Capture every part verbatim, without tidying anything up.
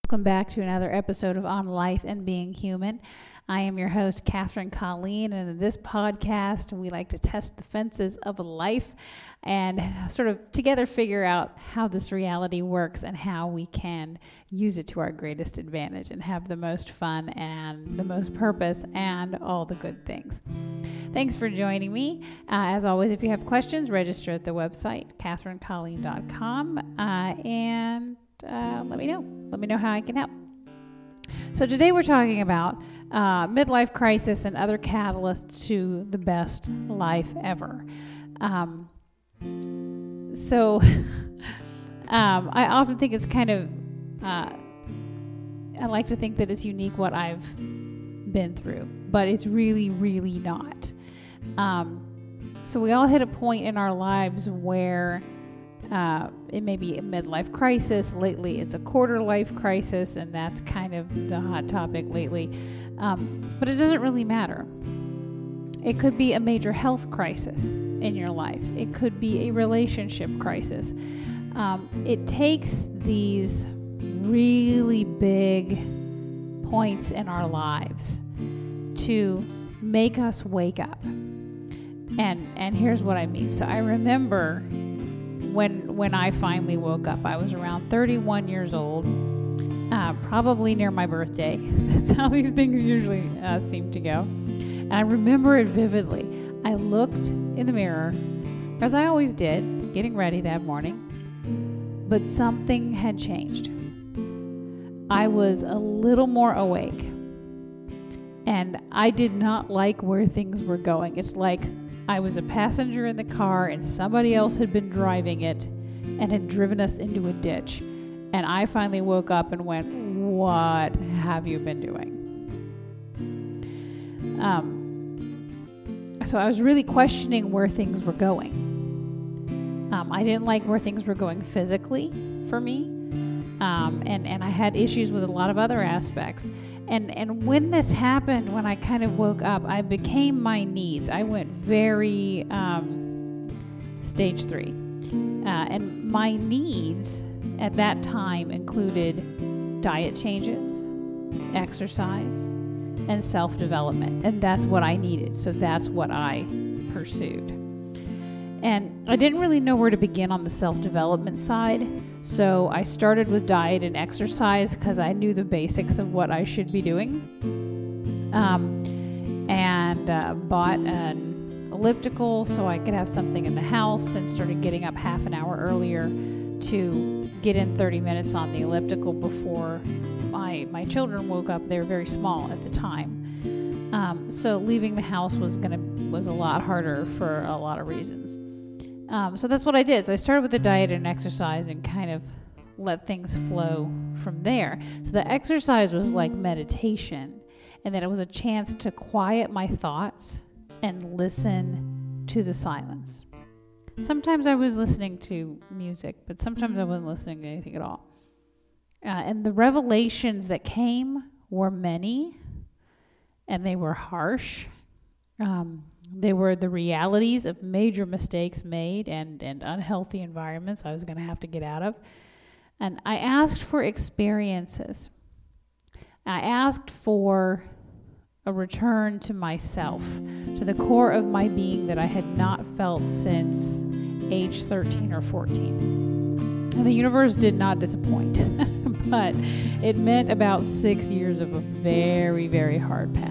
Welcome back to another episode of On Life and Being Human. I am your host, Catherine Colleen, and in this podcast, we like to test the fences of life and sort of together figure out how this reality works and how we can use it to our greatest advantage and have the most fun and the most purpose and all the good things. Thanks for joining me. Uh, as always, if you have questions, register at the website, catherine colleen dot com, uh, and uh, let me know. Let me know how I can help. So today we're talking about uh, midlife crisis and other catalysts to the best life ever. Um, so um, I often think it's kind of, uh, I like to think that it's unique what I've been through, but it's really, really not. Um, so we all hit a point in our lives where Uh, it may be a midlife crisis. Lately, it's a quarter life crisis, and that's kind of the hot topic lately. Um, but it doesn't really matter. It could be a major health crisis in your life. It could be a relationship crisis. Um, it takes these really big points in our lives to make us wake up. And and here's what I mean. So I remember When when I finally woke up, I was around thirty-one years old, uh, probably near my birthday. That's how these things usually uh, seem to go. And I remember it vividly. I looked in the mirror, as I always did, getting ready that morning, but something had changed. I was a little more awake, and I did not like where things were going. It's like I was a passenger in the car and somebody else had been driving it and had driven us into a ditch. And I finally woke up and went, what have you been doing? Um, so I was really questioning where things were going. Um, I didn't like where things were going physically for me. Um, and, and I had issues with a lot of other aspects. And, and when this happened, when I kind of woke up, I became my needs. I went very um, stage three. Uh, and my needs at that time included diet changes, exercise, and self-development. And that's what I needed. So that's what I pursued. And I didn't really know where to begin on the self-development side. So I started with diet and exercise because I knew the basics of what I should be doing. Um, and uh, bought an elliptical so I could have something in the house, and started getting up half an hour earlier to get in thirty minutes on the elliptical before my my children woke up. They were very small at the time. Um, so leaving the house was gonna was a lot harder for a lot of reasons. Um, so that's what I did. So I started with the diet and exercise and kind of let things flow from there. So the exercise was like meditation, and then it was a chance to quiet my thoughts and listen to the silence. Sometimes I was listening to music, but sometimes I wasn't listening to anything at all. Uh, and the revelations that came were many, and they were harsh. Um, They were the realities of major mistakes made and, and unhealthy environments I was going to have to get out of. And I asked for experiences. I asked for a return to myself, to the core of my being that I had not felt since age thirteen or fourteen. And the universe did not disappoint, but it meant about six years of a very, very hard path.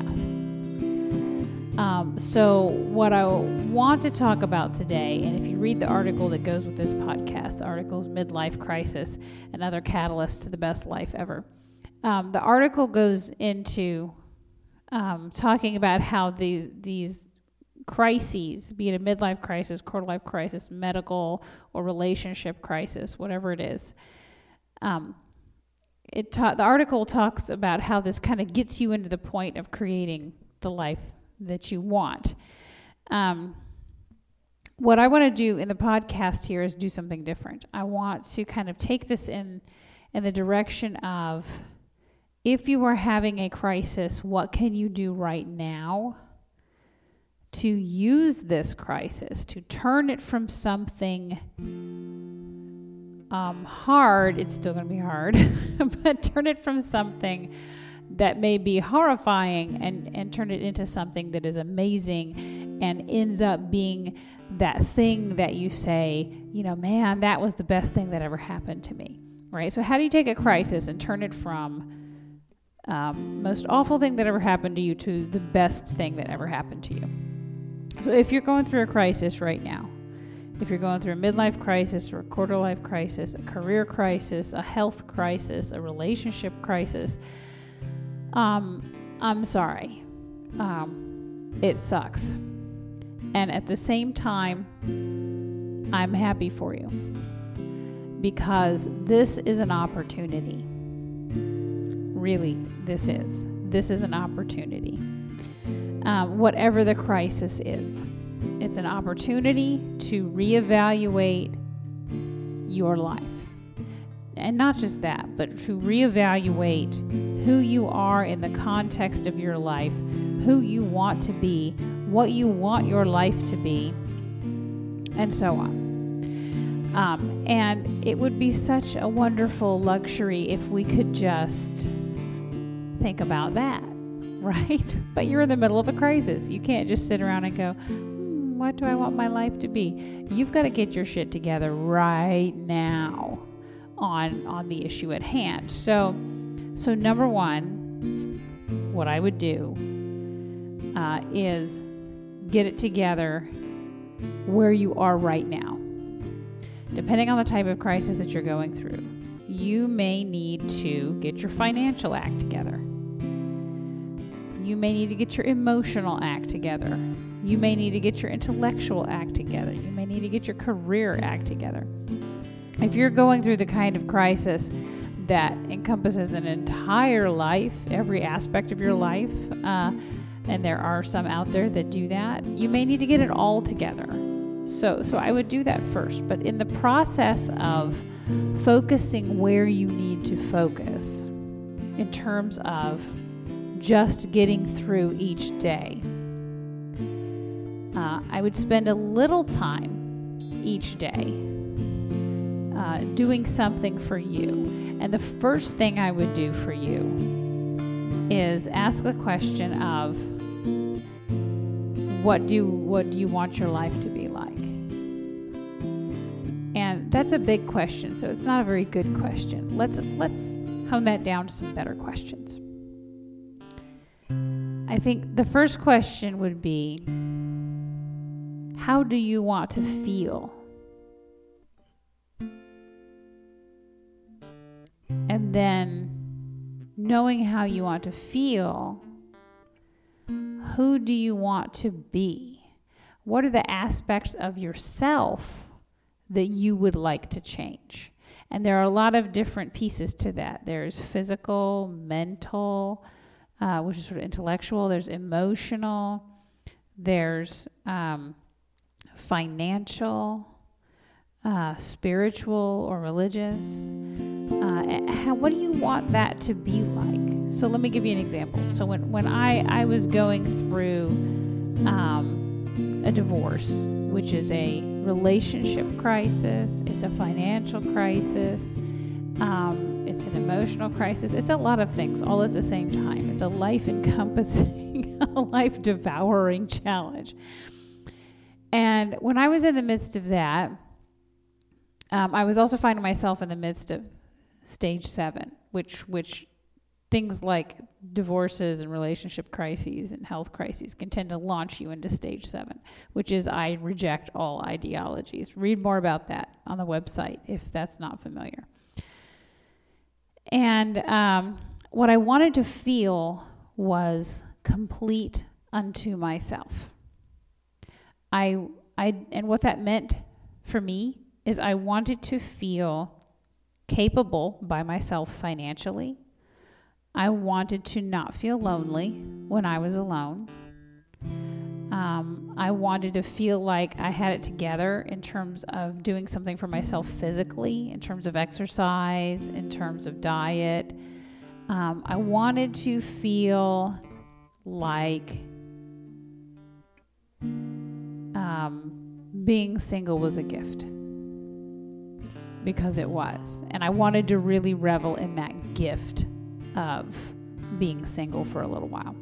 Um, so what I want to talk about today, and if you read the article that goes with this podcast, the article is Midlife Crisis and Other Catalysts to the Best Life Ever. Um, the article goes into um, talking about how these these crises, be it a midlife crisis, quarter life crisis, medical or relationship crisis, whatever it is, um, it ta- the article talks about how this kind of gets you into the point of creating the life that you want. Um, what I want to do in the podcast here is do something different. I want to kind of take this in in the direction of, if you are having a crisis, what can you do right now to use this crisis, to turn it from something um, hard, it's still going to be hard, but turn it from something that may be horrifying and, and turn it into something that is amazing and ends up being that thing that you say, you know, man, that was the best thing that ever happened to me, right? So how do you take a crisis and turn it from um, most awful thing that ever happened to you to the best thing that ever happened to you? So if you're going through a crisis right now, if you're going through a midlife crisis or a quarter life crisis, a career crisis, a health crisis, a relationship crisis, um, I'm sorry. Um, it sucks. And at the same time, I'm happy for you because this is an opportunity. Really, this is. This is an opportunity. Um, whatever the crisis is, it's an opportunity to reevaluate your life. And not just that, but to reevaluate who you are in the context of your life, who you want to be, what you want your life to be, and so on. Um, and it would be such a wonderful luxury if we could just think about that, right? But you're in the middle of a crisis. You can't just sit around and go, hmm, what do I want my life to be? You've got to get your shit together right now on on the issue at hand. So, so number one, what I would do uh, is get it together where you are right now. Depending on the type of crisis that you're going through, you may need to get your financial act together. You may need to get your emotional act together. You may need to get your intellectual act together. You may need to get your career act together. If you're going through the kind of crisis that encompasses an entire life, every aspect of your life, uh, and there are some out there that do that, you may need to get it all together. So, so I would do that first. But in the process of focusing where you need to focus, in terms of just getting through each day, uh, I would spend a little time each day Uh, doing something for you. And the first thing I would do for you is ask the question of what do what do you want your life to be like? And that's a big question, so it's not a very good question. Let's let's hone that down to some better questions. I think the first question would be, how do you want to feel? And then, knowing how you want to feel, who do you want to be? What are the aspects of yourself that you would like to change? And there are a lot of different pieces to that. There's physical, mental, uh, which is sort of intellectual. There's emotional. There's um, financial, uh, spiritual, or religious. Uh, how, what do you want that to be like? So let me give you an example. So when, when I, I was going through um, a divorce, which is a relationship crisis, it's a financial crisis, um, it's an emotional crisis, it's a lot of things all at the same time. It's a life-encompassing, a life-devouring challenge. And when I was in the midst of that, um, I was also finding myself in the midst of stage seven, which which things like divorces and relationship crises and health crises can tend to launch you into stage seven, which is I reject all ideologies. Read more about that on the website if that's not familiar. And um, what I wanted to feel was complete unto myself. I I and what that meant for me is I wanted to feel capable by myself financially. I wanted to not feel lonely when I was alone. Um, I wanted to feel like I had it together in terms of doing something for myself physically, in terms of exercise, in terms of diet. Um, I wanted to feel like um, being single was a gift. because it was. And I wanted to really revel in that gift of being single for a little while.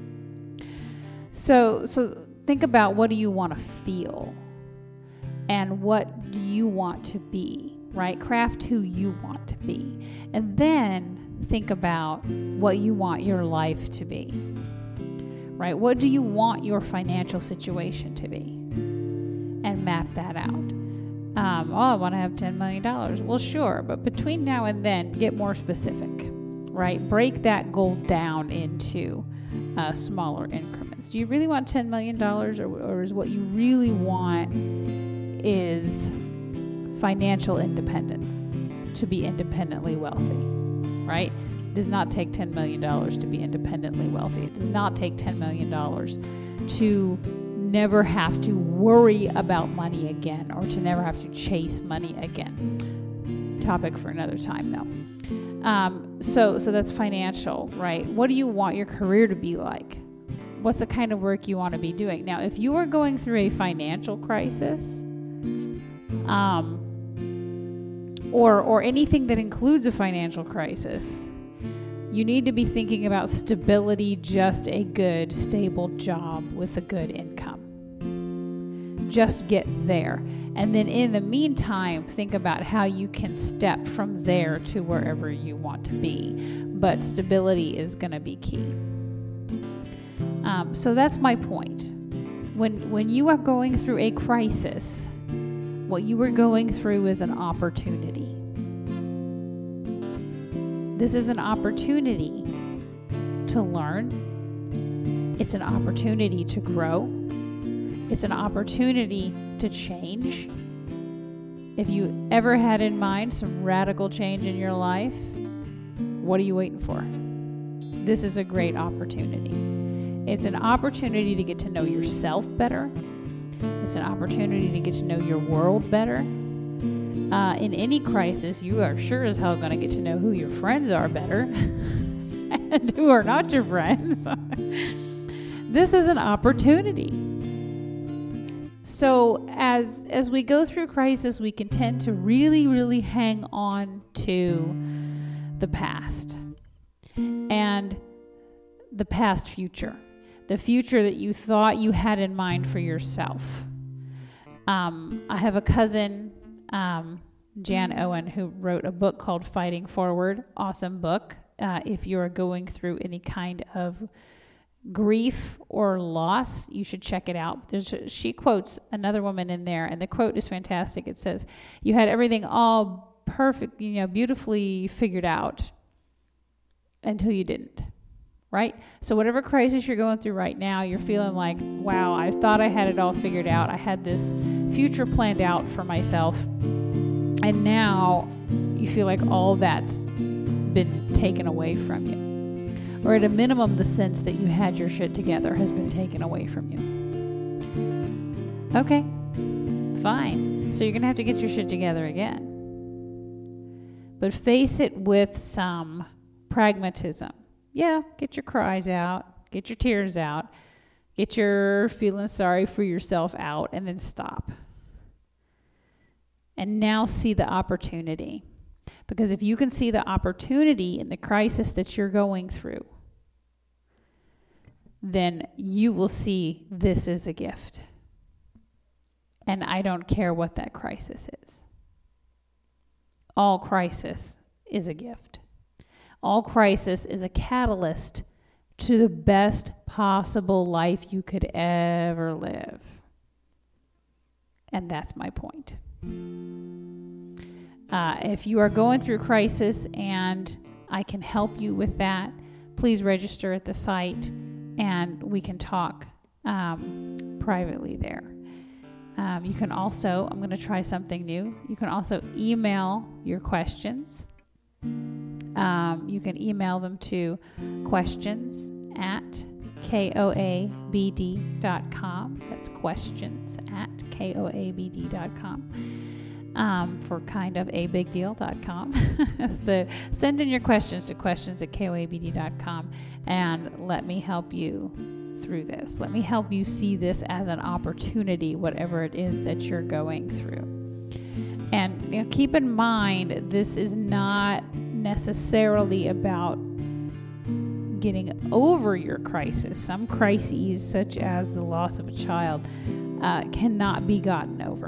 So, so think about, what do you want to feel? And what do you want to be, right? Craft who you want to be. And then think about what you want your life to be, right? What do you want your financial situation to be? And map that out. Um, oh, I want to have ten million dollars. Well, sure. But between now and then, get more specific, right? Break that goal down into uh, smaller increments. Do you really want ten million dollars, or, or is what you really want is financial independence, to be independently wealthy, right? It does not take ten million dollars to be independently wealthy. It does not take ten million dollars to never have to worry about money again, or to never have to chase money again. Topic for another time, though. Um, so, so that's financial, right? What do you want your career to be like? What's the kind of work you want to be doing? Now, if you are going through a financial crisis, um, or or anything that includes a financial crisis, you need to be thinking about stability, just a good, stable job with a good income. Just get there. And then in the meantime, think about how you can step from there to wherever you want to be. But stability is going to be key. Um, so that's my point. When, when you are going through a crisis, what you are going through is an opportunity. This is an opportunity to learn. It's an opportunity to grow. It's an opportunity to change. If you ever had in mind some radical change in your life, what are you waiting for? This is a great opportunity. It's an opportunity to get to know yourself better. It's an opportunity to get to know your world better. Uh, in any crisis, you are sure as hell going to get to know who your friends are better and who are not your friends. This is an opportunity. So as as we go through crisis, we can tend to really, really hang on to the past and the past future, the future that you thought you had in mind for yourself. Um, I have a cousin, um, Jan Owen, who wrote a book called Fighting Forward. Awesome book. Uh, if you're going through any kind of grief or loss, you should check it out. There's, she quotes another woman in there, and the quote is fantastic. It says, "You had everything all perfect, you know, beautifully figured out until you didn't." Right? So whatever crisis you're going through right now, you're feeling like, wow, I thought I had it all figured out. I had this future planned out for myself. And now you feel like all that's been taken away from you. Or at a minimum, the sense that you had your shit together has been taken away from you. Okay, fine. So you're going to have to get your shit together again. But face it with some pragmatism. Yeah, get your cries out, get your tears out, get your feeling sorry for yourself out, and then stop. And now see the opportunity. Because if you can see the opportunity in the crisis that you're going through, then you will see this is a gift. And I don't care what that crisis is. All crisis is a gift. All crisis is a catalyst to the best possible life you could ever live. And that's my point. Uh, if you are going through crisis and I can help you with that, please register at the site and we can talk um, privately there. Um, you can also, I'm going to try something new. You can also email your questions. Um, you can email them to questions at K O A B D dot com. That's questions at K O A B D dot com. Um, for kind of a big deal dot com. So send in your questions to questions at K O A B D dot com and let me help you through this. Let me help you see this as an opportunity, whatever it is that you're going through. And you know, keep in mind, this is not necessarily about getting over your crisis. Some crises, such as the loss of a child, uh, cannot be gotten over.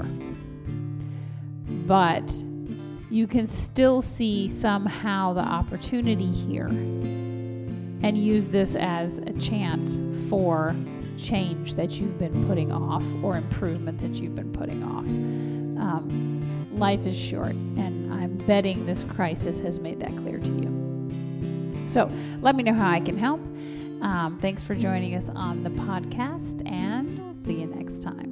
But you can still see somehow the opportunity here and use this as a chance for change that you've been putting off or improvement that you've been putting off. Um, life is short, and I'm betting this crisis has made that clear to you. So let me know how I can help. Um, thanks for joining us on the podcast, and I'll see you next time.